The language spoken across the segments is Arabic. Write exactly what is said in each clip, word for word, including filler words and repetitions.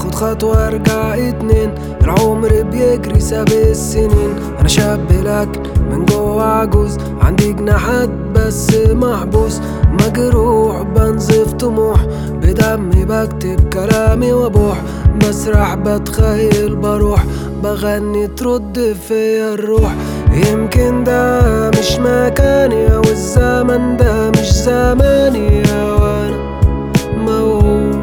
اخد خطوة ارجع اتنين، العمر بيجري ساب السنين. انا شاب لكن من جوه عجوز، عندي جناحات بس محبوس، مجروح بنزف طموح، بدمي بكتب كلامي وابوح، بسرح بتخيل بروح، بغني ترد فيا الروح. يمكن ده مش مكاني او الزمن ده مش زماني، وانا موهوم.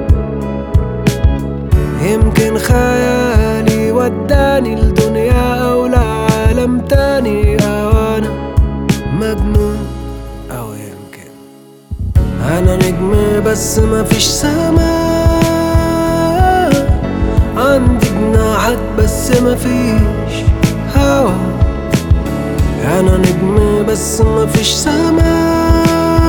يمكن خيالي وداني لدنيا او لعالم تاني، او انا مجنون، او يمكن انا نجم بس مفيش سماء، عندي جناحات بس مفيش هوا. انا نجم بس مفيش سماء،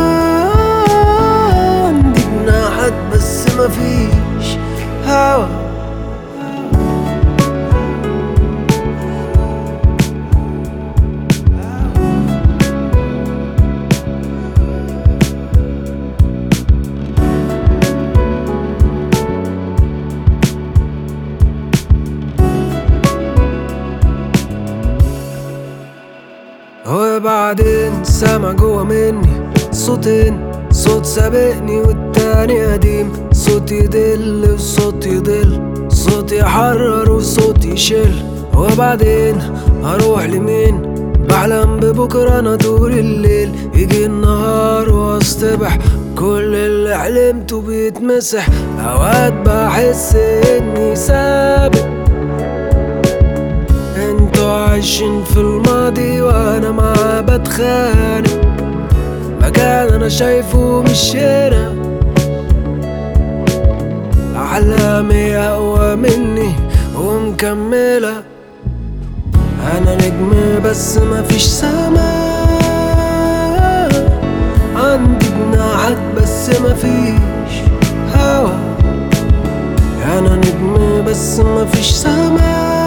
عندي جناحات بس مفيش هوا. وبعدين سامع جوا مني صوتين، صوت سابقني والتاني قديم، صوت يدل وصوت يضل، صوت يحرر وصوت يشل. وبعدين هروح لمين؟ بحلم ببكرة انا طول الليل، يجي النهار واصطبح كل اللي حلمته بيتمسح. اوقات بحس اني سابق، انتوا عايشين في الماضي وانا معاه بتخانق، مكان انا شايفه مش هنا. احلامي اقوى مني ومكملة، انا نجم بس مفيش سماء، عندي جناحات بس مفيش هوا. انا نجم بس مفيش سماء،